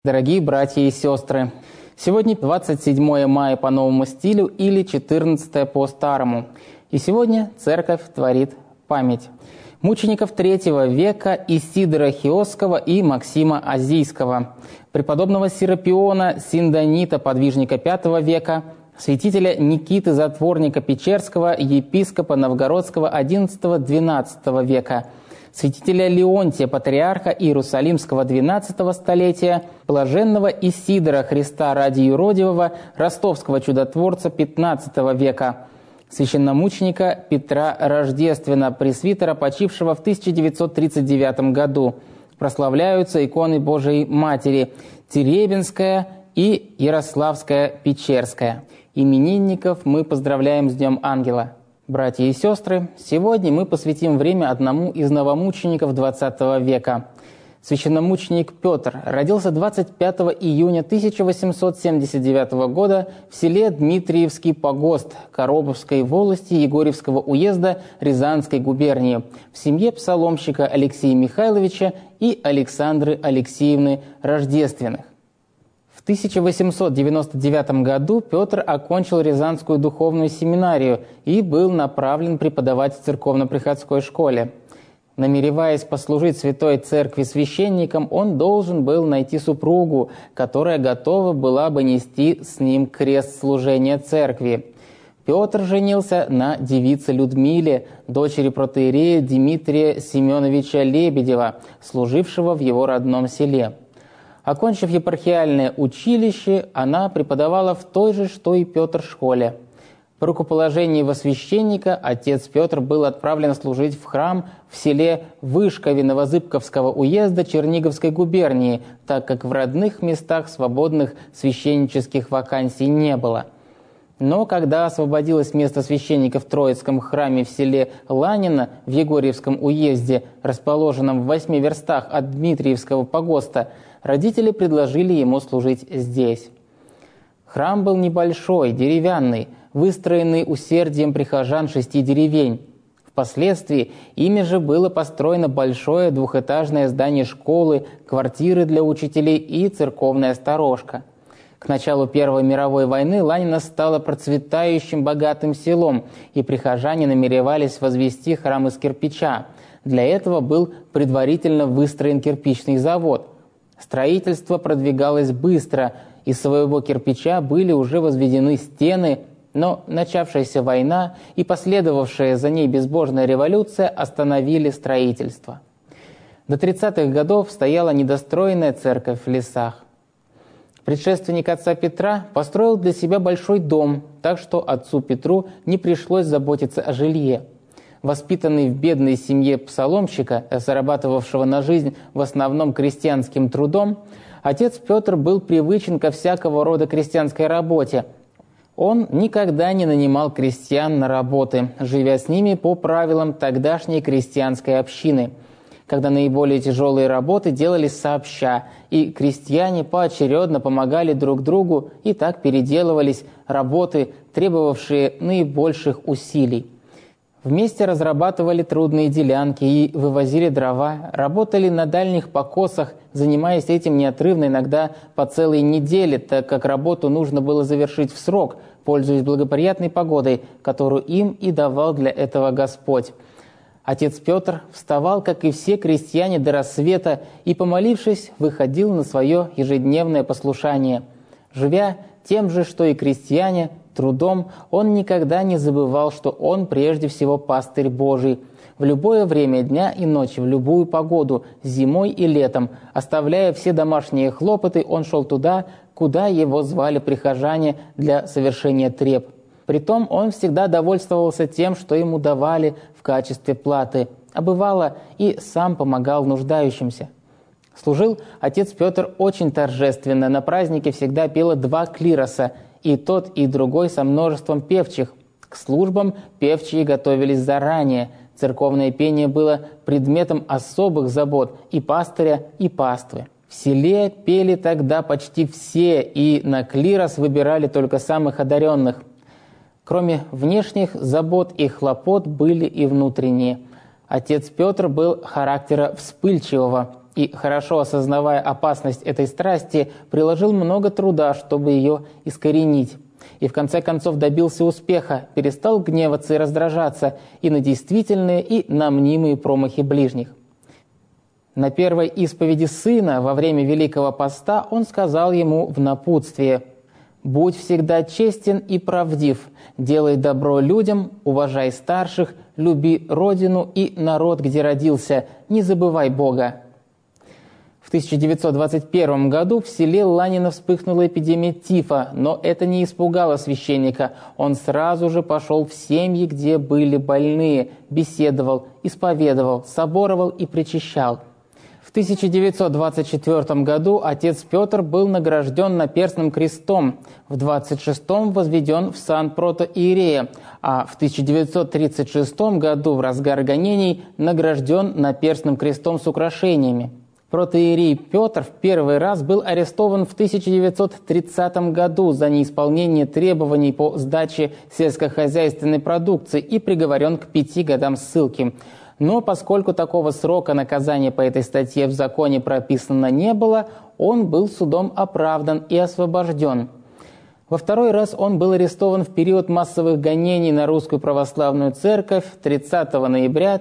Дорогие братья и сестры, сегодня 27 мая по новому стилю или 14 по старому. И сегодня Церковь творит память мучеников III века Исидора Хиосского и Максима Азийского, преподобного Серапиона Синдонита, подвижника V века, святителя Никиты Затворника Печерского, епископа Новгородского XI-XII века, святителя Леонтия, патриарха Иерусалимского XII столетия, блаженного Исидора Христа ради юродивого, ростовского чудотворца XV века, священномученика Петра Рождествена, пресвитера, почившего в 1939 году. Прославляются иконы Божией Матери Теребинская и Ярославская Печерская. Именинников мы поздравляем с Днем Ангела. Братья и сестры, сегодня мы посвятим время одному из новомучеников XX века. Священномученик Петр родился 25 июня 1879 года в селе Дмитриевский погост Коробовской волости Егорьевского уезда Рязанской губернии в семье псаломщика Алексея Михайловича и Александры Алексеевны Рождественных. В 1899 году Петр окончил Рязанскую духовную семинарию и был направлен преподавать в церковно-приходской школе. Намереваясь послужить Святой Церкви священником, он должен был найти супругу, которая готова была бы нести с ним крест служения Церкви. Петр женился на девице Людмиле, дочери протоиерея Дмитрия Семеновича Лебедева, служившего в его родном селе. Окончив епархиальное училище, она преподавала в той же, что и Петр, школе. По рукоположении во священника отец Петр был отправлен служить в храм в селе Вышкове Новозыбковского уезда Черниговской губернии, так как в родных местах свободных священнических вакансий не было. Но когда освободилось место священника в Троицком храме в селе Ланино в Егорьевском уезде, расположенном в 8 верстах от Дмитриевского погоста, родители предложили ему служить здесь. Храм был небольшой, деревянный, выстроенный усердием прихожан 6 деревень. Впоследствии ими же было построено большое двухэтажное здание школы, квартиры для учителей и церковная сторожка. К началу Первой мировой войны Ланино стало процветающим богатым селом, и прихожане намеревались возвести храм из кирпича. Для этого был предварительно выстроен кирпичный завод. Строительство продвигалось быстро, из своего кирпича были уже возведены стены, но начавшаяся война и последовавшая за ней безбожная революция остановили строительство. До 30-х годов стояла недостроенная церковь в лесах. Предшественник отца Петра построил для себя большой дом, так что отцу Петру не пришлось заботиться о жилье. Воспитанный в бедной семье псаломщика, зарабатывавшего на жизнь в основном крестьянским трудом, отец Петр был привычен ко всякого рода крестьянской работе. Он никогда не нанимал крестьян на работы, живя с ними по правилам тогдашней крестьянской общины, когда наиболее тяжелые работы делались сообща, и крестьяне поочередно помогали друг другу, и так переделывались работы, требовавшие наибольших усилий. Вместе разрабатывали трудные делянки и вывозили дрова, работали на дальних покосах, занимаясь этим неотрывно, иногда по целой неделе, так как работу нужно было завершить в срок, пользуясь благоприятной погодой, которую им и давал для этого Господь. Отец Петр вставал, как и все крестьяне, до рассвета и, помолившись, выходил на свое ежедневное послушание. Живя тем же, что и крестьяне, трудом, он никогда не забывал, что он прежде всего пастырь Божий. В любое время дня и ночи, в любую погоду, зимой и летом, оставляя все домашние хлопоты, он шел туда, куда его звали прихожане для совершения треб. Притом он всегда довольствовался тем, что ему давали в качестве платы, а бывало и сам помогал нуждающимся. Служил отец Петр очень торжественно, на празднике всегда пело 2 клироса, и тот, и другой со множеством певчих. К службам певчие готовились заранее. Церковное пение было предметом особых забот и пастыря, и паствы. В селе пели тогда почти все, и на клирос выбирали только самых одаренных. Кроме внешних забот и хлопот были и внутренние. Отец Петр был характера вспыльчивого. и, хорошо осознавая опасность этой страсти, приложил много труда, чтобы ее искоренить. И в конце концов добился успеха, перестал гневаться и раздражаться и на действительные, и на мнимые промахи ближних. На первой исповеди сына во время Великого Поста он сказал ему в напутствие: «Будь всегда честен и правдив, делай добро людям, уважай старших, люби родину и народ, где родился, не забывай Бога». В 1921 году в селе Ланино вспыхнула эпидемия тифа, но это не испугало священника. Он сразу же пошел в семьи, где были больные, беседовал, исповедовал, соборовал и причащал. В 1924 году отец Петр был награжден наперстным крестом, в 1926 возведен в сан протоиерея, а в 1936 году в разгар гонений награжден наперстным крестом с украшениями. Протоиерей Петр в первый раз был арестован в 1930 году за неисполнение требований по сдаче сельскохозяйственной продукции и приговорен к 5 годам ссылки. Но поскольку такого срока наказания по этой статье в законе прописано не было, он был судом оправдан и освобожден. Во второй раз он был арестован в период массовых гонений на Русскую Православную Церковь 30 ноября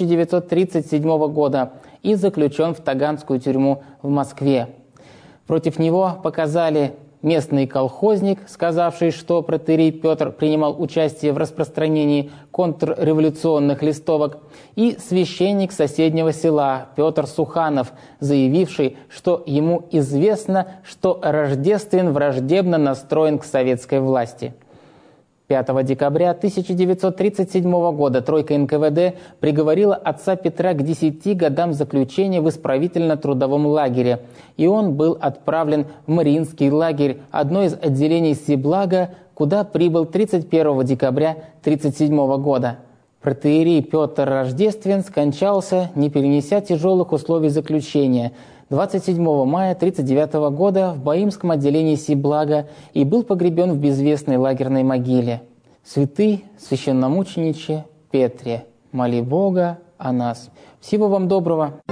1937 года и заключен в Таганскую тюрьму в Москве. Против него показали местный колхозник, сказавший, что протоиерей Петр принимал участие в распространении контрреволюционных листовок, и священник соседнего села Петр Суханов, заявивший, что ему известно, что Рождествен враждебно настроен к советской власти. 5 декабря 1937 года тройка НКВД приговорила отца Петра к 10 годам заключения в исправительно-трудовом лагере, и он был отправлен в Мариинский лагерь, одно из отделений Сиблага, куда прибыл 31 декабря 1937 года. Протоиерей Петр Рождествен скончался, не перенеся тяжелых условий заключения, 27 мая 1939 года в Баимском отделении Сиблага и был погребен в безвестной лагерной могиле. Святый священномучениче Петре, моли Бога о нас. Всего вам доброго.